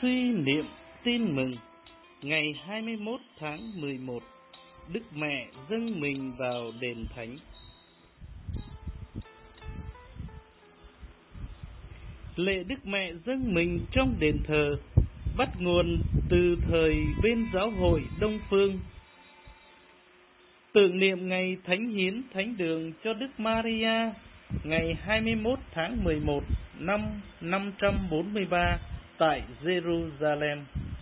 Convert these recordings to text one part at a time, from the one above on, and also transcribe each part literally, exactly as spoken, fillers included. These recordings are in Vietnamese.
Suy niệm tin mừng ngày hai mươi mốt tháng mười một, Đức Mẹ dâng mình vào đền thánh. Lễ Đức Mẹ dâng mình trong đền thờ bắt nguồn từ thời bên giáo hội Đông Phương, tưởng niệm ngày thánh hiến thánh đường cho Đức Maria ngày hai mươi mốt tháng mười một năm năm trăm bốn mươi ba tại Jerusalem.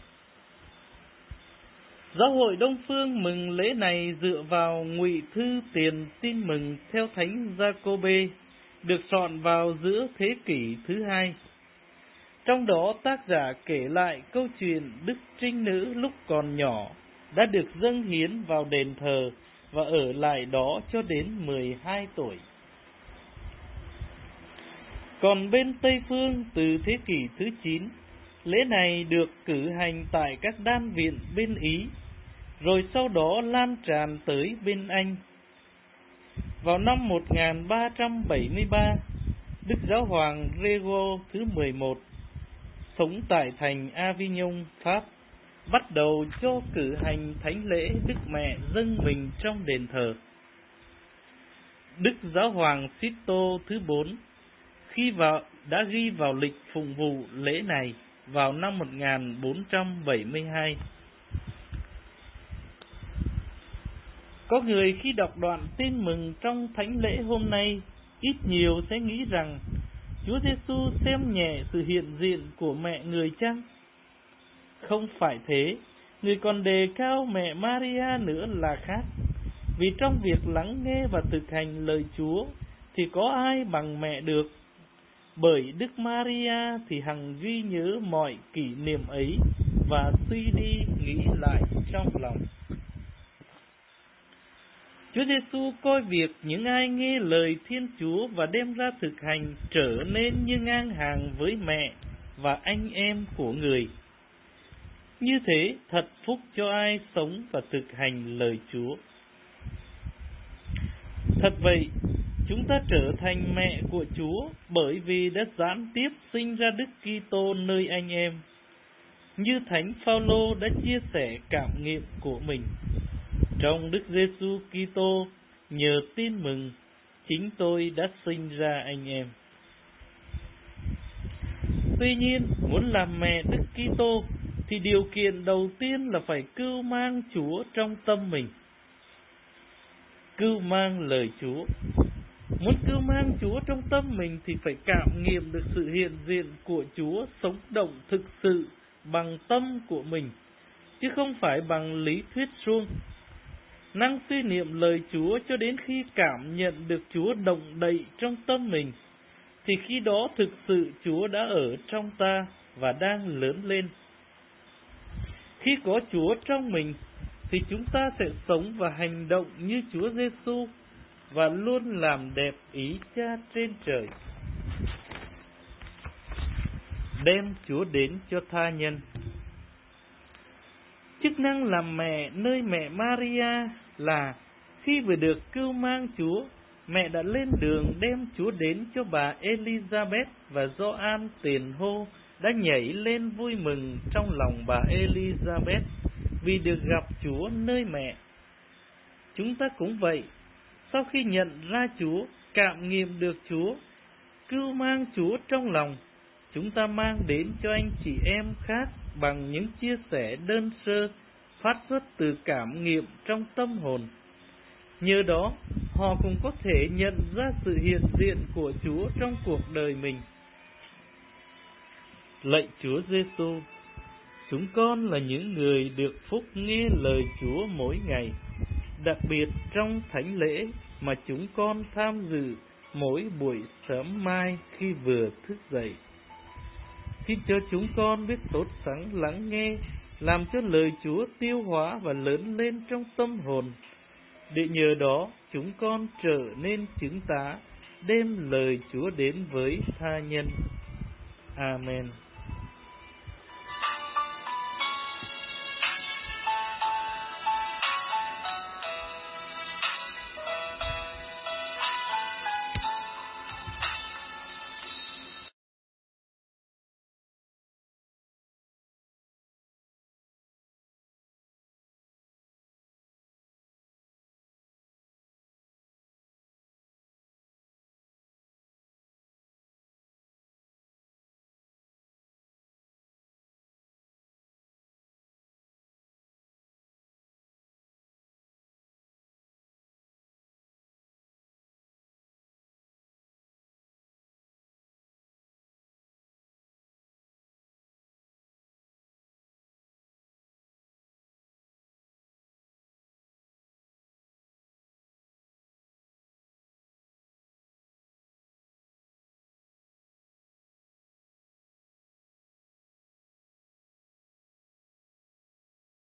Giáo hội Đông Phương mừng lễ này dựa vào ngụy thư tiền tin mừng theo Thánh Giacôbê, được soạn vào giữa thế kỷ thứ hai. Trong đó tác giả kể lại câu chuyện Đức Trinh Nữ lúc còn nhỏ đã được dâng hiến vào đền thờ và ở lại đó cho đến mười hai tuổi. Còn bên Tây Phương từ thế kỷ thứ chín, lễ này được cử hành tại các đan viện bên Ý, rồi sau đó lan tràn tới bên Anh. Vào năm một nghìn ba trăm bảy mươi ba, Đức Giáo hoàng Grégoire thứ mười một, sống tại thành Avignon, Pháp, bắt đầu cho cử hành thánh lễ Đức Mẹ dâng mình trong đền thờ. Đức Giáo hoàng Sixto thứ bốn khi vào đã ghi vào lịch phụng vụ lễ này vào năm một nghìn bốn trăm bảy mươi hai. Có người khi đọc đoạn tin mừng trong thánh lễ hôm nay, ít nhiều sẽ nghĩ rằng Chúa Giêsu xem nhẹ sự hiện diện của mẹ người chăng? Không phải thế, người còn đề cao mẹ Maria nữa là khác. Vì trong việc lắng nghe và thực hành lời Chúa thì có ai bằng mẹ được. Bởi Đức Maria thì hằng ghi nhớ mọi kỷ niệm ấy và suy đi nghĩ lại trong lòng. Chúa Giêsu coi việc những ai nghe lời Thiên Chúa và đem ra thực hành trở nên như ngang hàng với mẹ và anh em của người. Như thế thật phúc cho ai sống và thực hành lời Chúa. Thật vậy, chúng ta trở thành mẹ của Chúa bởi vì đã gián tiếp sinh ra Đức Kitô nơi anh em. Như Thánh Phaolô đã chia sẻ cảm nghiệm của mình, trong Đức Giêsu Kitô nhờ tin mừng, chính tôi đã sinh ra anh em. Tuy nhiên, muốn làm mẹ Đức Kitô thì điều kiện đầu tiên là phải cưu mang Chúa trong tâm mình. Cưu mang lời Chúa. Muốn cưu mang Chúa trong tâm mình thì phải cảm nghiệm được sự hiện diện của Chúa sống động thực sự bằng tâm của mình, chứ không phải bằng lý thuyết suông. Năng suy niệm lời Chúa cho đến khi cảm nhận được Chúa động đậy trong tâm mình, thì khi đó thực sự Chúa đã ở trong ta và đang lớn lên. Khi có Chúa trong mình, thì chúng ta sẽ sống và hành động như Chúa Giêsu và luôn làm đẹp ý Cha trên trời. Đem Chúa đến cho tha nhân. Chức năng làm mẹ nơi mẹ Maria là khi vừa được cưu mang Chúa, mẹ đã lên đường đem Chúa đến cho bà Elizabeth và Gioan tiền hô đã nhảy lên vui mừng trong lòng bà Elizabeth vì được gặp Chúa nơi mẹ. Chúng ta cũng vậy, sau khi nhận ra Chúa, cảm nghiệm được Chúa, cưu mang Chúa trong lòng, chúng ta mang đến cho anh chị em khác bằng những chia sẻ đơn sơ phát xuất từ cảm nghiệm trong tâm hồn. Nhờ đó, họ cũng có thể nhận ra sự hiện diện của Chúa trong cuộc đời mình. Lạy Chúa Giêsu, chúng con là những người được phúc nghe lời Chúa mỗi ngày, đặc biệt trong thánh lễ mà chúng con tham dự mỗi buổi sớm mai khi vừa thức dậy. Xin cho chúng con biết tốt sắng lắng nghe, làm cho lời Chúa tiêu hóa và lớn lên trong tâm hồn, để nhờ đó chúng con trở nên chứng tá, đem lời Chúa đến với tha nhân. Amen.